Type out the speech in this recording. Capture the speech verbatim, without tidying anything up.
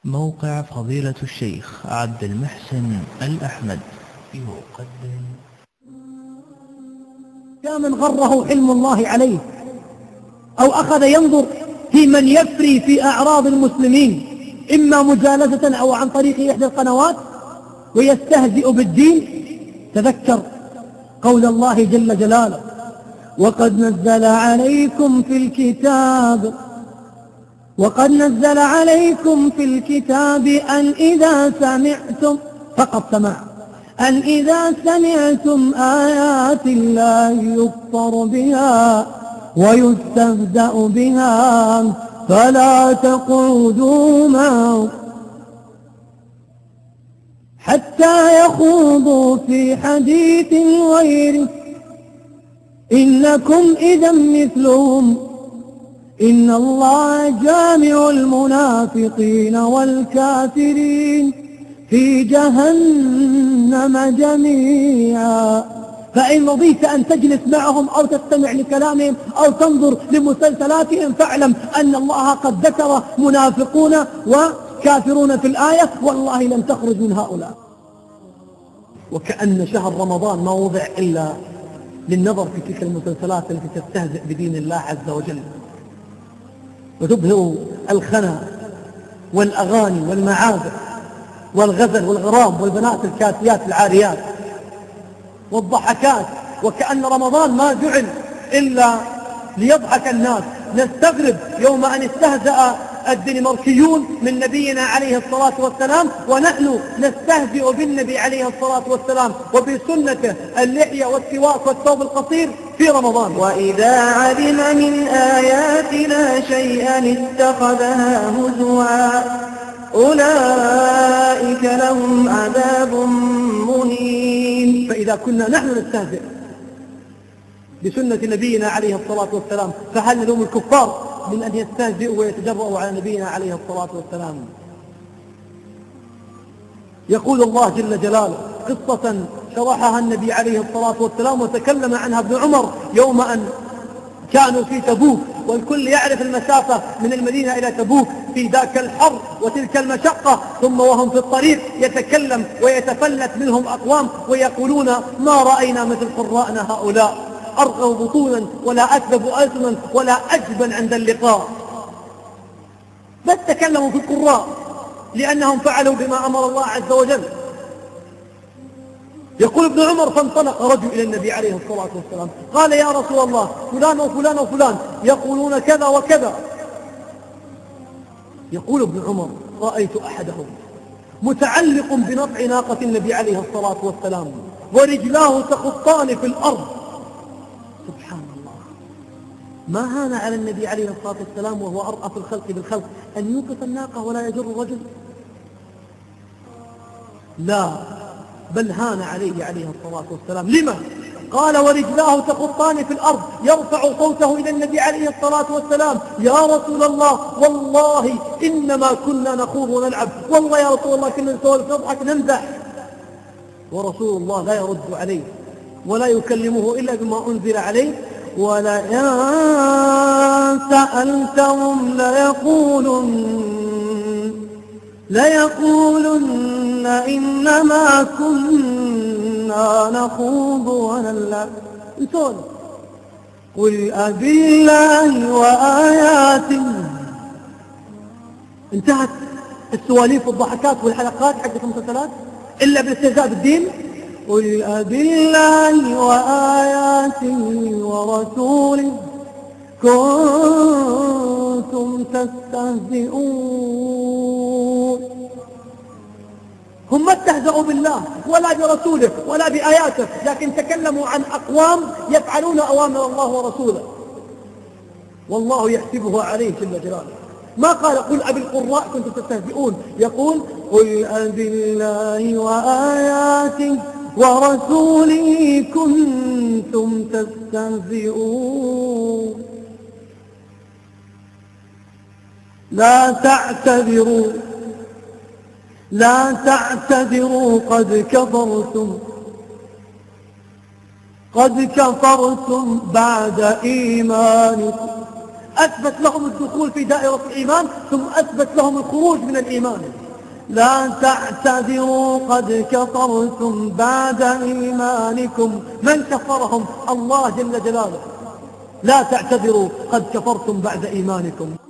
موقع فضيلة الشيخ عبد المحسن الأحمد يقدم. يا من غره حلم الله عليه أو أخذ ينظر في من يفري في أعراض المسلمين إما مجالسة أو عن طريق إحدى القنوات ويستهزئ بالدين، تذكر قول الله جل جلاله: وقد نزل عليكم في الكتاب وقد نزل عليكم في الكتاب أن إذا سمعتم فقط سمع أن إذا سمعتم آيات الله يكفر بها ويستهزأ بها فلا تقعدوا معهم حتى يخوضوا في حديث غيره إنكم إذا مثلهم إن الله جامع المنافقين والكافرين في جهنم جميعا. فإن رضيت أن تجلس معهم أو تستمع لكلامهم أو تنظر لمسلسلاتهم فاعلم أن الله قد ذكر منافقون وكافرون في الآية، والله لن تخرج من هؤلاء. وكأن شهر رمضان ما وضع إلا للنظر في تلك المسلسلات التي تستهزئ بدين الله عز وجل وتظهر الخنا والأغاني والمعازف والغزل والغرام والبنات الكاسيات العاريات والضحكات. وكأن رمضان ما جعل إلا ليضحك الناس. نستغرب يوم أن استهزأ الدنماركيون من نبينا عليه الصلاة والسلام ونحن نستهزئ بالنبي عليه الصلاة والسلام وبسنته اللحية والسواك والثوب القصير في رمضان. وإذا علم من آياتنا شيئا اتخذها هزوا أولئك لهم عذاب مهين. فإذا كنا نحن نستهزئ بسنة نبينا عليه الصلاة والسلام فهل نلوم الكفار من أن يستهزئوا ويتجرؤوا على نبينا عليه الصلاة والسلام؟ يقول الله جل جلاله قصة شرحها النبي عليه الصلاة والسلام وتكلم عنها ابن عمر يوم أن كانوا في تبوك، والكل يعرف المسافة من المدينة إلى تبوك في ذاك الحر وتلك المشقة، ثم وهم في الطريق يتكلم ويتفلت منهم أقوام ويقولون: ما رأينا مثل قراءنا هؤلاء، أرغب بطونا ولا أكذب ألسنا ولا أجبن عند اللقاء. بس تكلموا في القراء لأنهم فعلوا بما أمر الله عز وجل. يقول ابن عمر: فانطلق رجل إلى النبي عليه الصلاة والسلام قال: يا رسول الله، فلان وفلان وفلان يقولون كذا وكذا. يقول ابن عمر: رأيت أحدهم متعلق بنطع ناقة النبي عليه الصلاة والسلام ورجلاه تخطان في الأرض. سبحان الله، ما هان على النبي عليه الصلاة والسلام وهو أرأف الخلق بالخلق أن يوقف الناقة ولا يجر الرجل؟ لا، بل هان عليه عليه الصلاة والسلام. لما؟ قال: ورجلاه تخطان في الأرض. يرفع صوته إلى النبي عليه الصلاة والسلام: يا رسول الله، والله إنما كنا نخوض ونلعب، والله يا رسول الله كنا نسولف نضحك نمزح. ورسول الله لا يرد عليه ولا يكلمه إلا بما أنزل عليه. ولئن سألتهم ليقولن ليقولن إنما كنا نخوض ونلعب. انسون قل أبالله وآياته. انتهت السواليف والضحكات والحلقات حقت المسلسلات إلا بالاستهزاء بالدين. قل أبالله وآياته ورسوله كنتم تستهزئون. هم ما استهزئوا بالله ولا برسوله ولا بآياته، لكن تكلموا عن أقوام يفعلون أوامر الله ورسوله والله يحسبه عليه جل جلاله. ما قال: قل أبي القراء كنتم تستهزئون، يقول: قل أبالله وآياته ورسوله كنتم تستهزئون. لا تعتذروا لا تعتذروا قد كفرتم قد كفرتم بعد إيمانكم أثبت لهم الدخول في دائرة الإيمان ثم أثبت لهم الخروج من الإيمان. لا تعتذروا قد كفرتم بعد إيمانكم. من كفرهم؟ الله جل جلاله. لا تعتذروا قد كفرتم بعد إيمانكم.